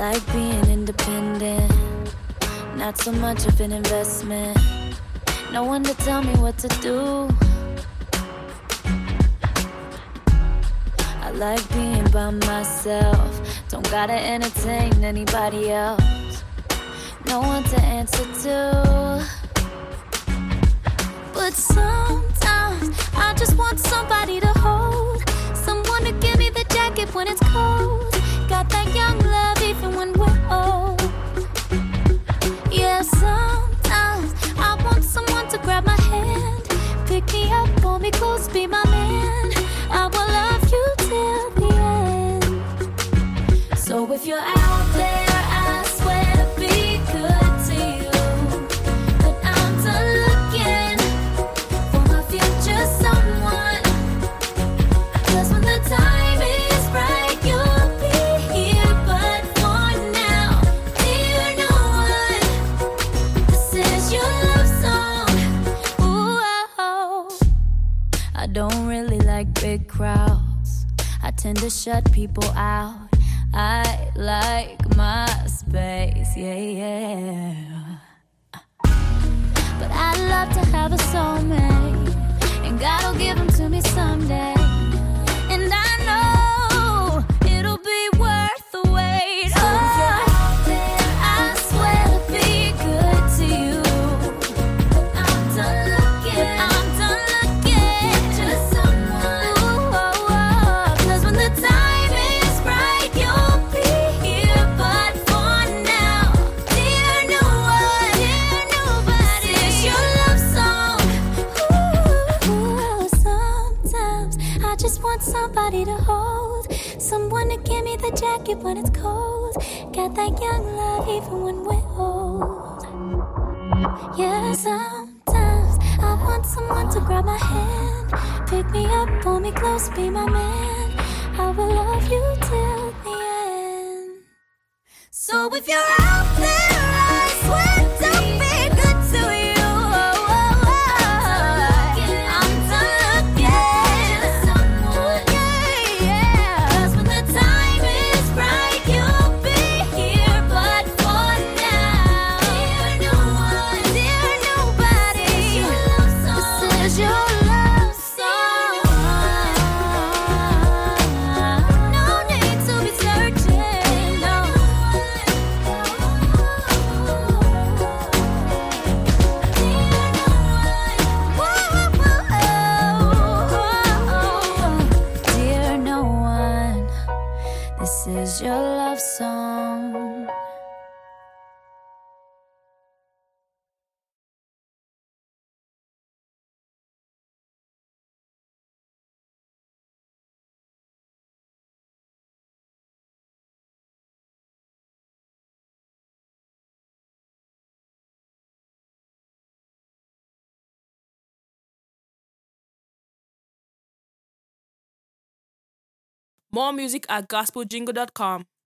like being independent, not so much of an investment. No one to tell me what to do. I like being by myself, don't gotta entertain anybody else. No one to answer to. But sometimes I just want somebody to hold, someone to give me the jacket when it's cold. Got that young love even when we're old. Yeah, sometimes I want someone to grab my hand, pick me up, pull me close, be my man. I will love you till the end. So if you're out there, I swear to be good to you. But I'm done looking for my future someone, 'cause when the time is right, you'll be here. But for now, dear no one, this is your love song. Ooh, oh. I don't really like big crowds, I tend to shut people out. I like my space, yeah. But I'd love to have a soulmate, and God'll give them to me someday. And I know it'll be worth the wait. So if you're out there, I swear to be good to you. But I'm done looking, just someone. Ooh, 'cause when the time is right, you'll be here. But for now, dear no one, dear nobody, this is your love song. Ooh, sometimes I just want somebody to hold, someone to give me the jacket when it's cold. Got that young love even when we're old. Yeah, sometimes I want someone to grab my hand, pick me up, pull me close, be my man. I will love you till the end. So if you're out there, I swear to be good to you. I'm done looking, yeah. 'Cause when the time is right, you'll be here. But for now, dear no one, dear nobody, this is your love song. No need to be searching, no. Dear no one, this is your love song. More music at gospeljingle.com.